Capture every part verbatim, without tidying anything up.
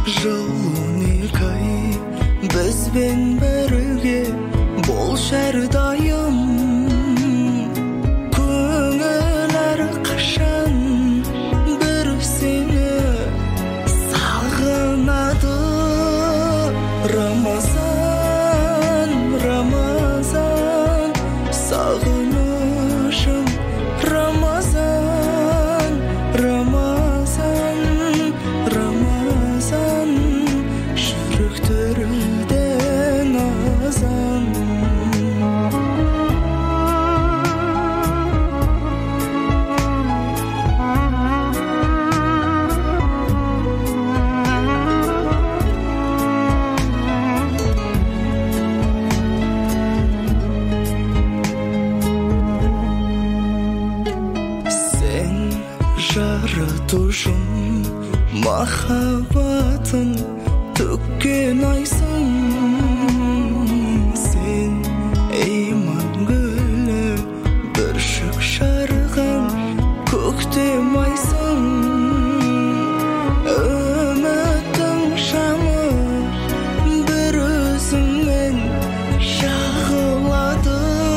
жыл он екі ай бізбен бірге болшы әрдайым. Көңіл әрқашан бір сені сағынады. Рамазан, Рамазан, сағынышым. Рамазан, Рамазан, Рамазан, жүректерден азан. Жаратушым, махаббатын төккен айсың. Сен иман гүлі, бүршік жарған көктем айсың. Үміттің шамы бір өзіңмен жағылады.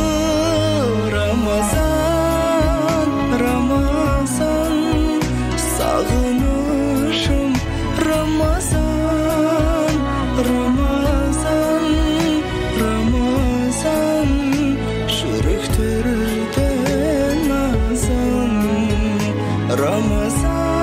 Рамазан, Рамазан, сағынышым. Рамазан, Рамазан, Рамазан, жүректерден азан. Рамазан.